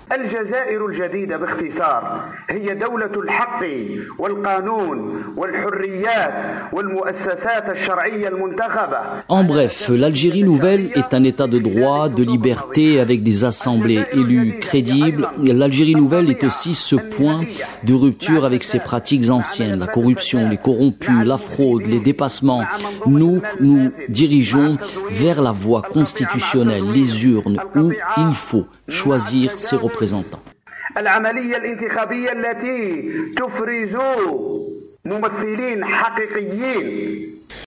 الجزائر الجديدة باختصار هي دولة الحق والقانون والحريات والمؤسسات الشرعية المنتخبة. En bref, l'Algérie nouvelle est un état de droit, de liberté avec des assemblées élues crédibles. L'Algérie nouvelle est aussi ce point de rupture avec ses pratiques anciennes, la corruption, les corrompus, la fraude, les dépassements. Nous dirigeons vers la voie constitutionnelle, les urnes où il faut choisir ses représentants. العملية الانتخابية التي تفرز ممثلين حقيقيين